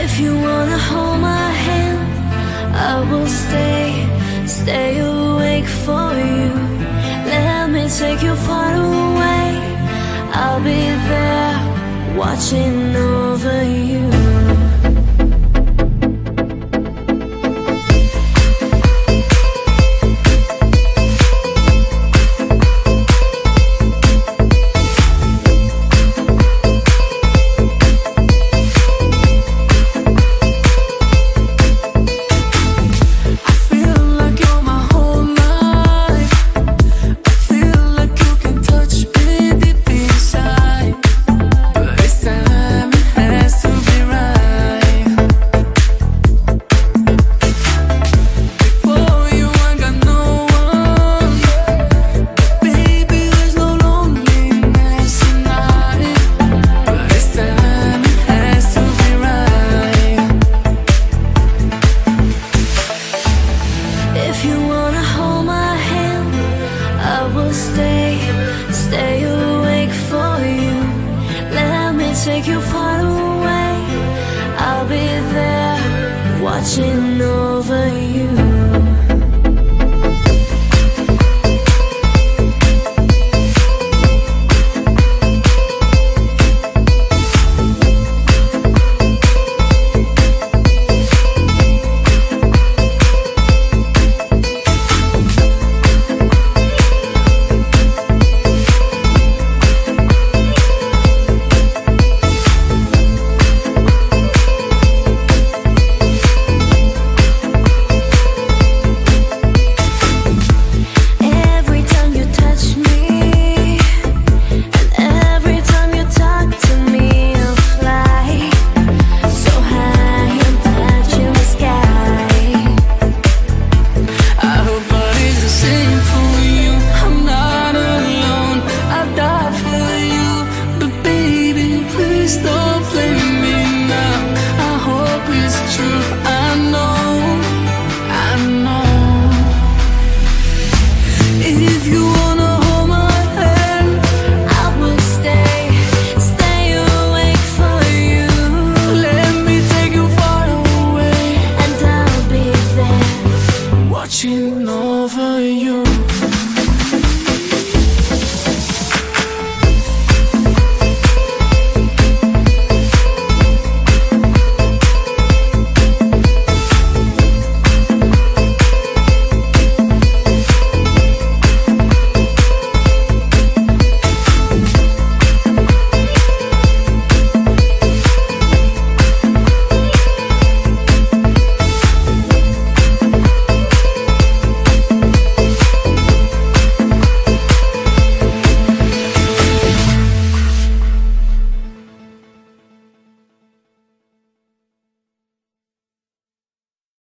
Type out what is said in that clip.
If you wanna hold my hand, I will stay awake for you. Let me take you far away. I'll be there, watching over you. Stay awake for you. Let me take you far away. I'll be there, watching over you.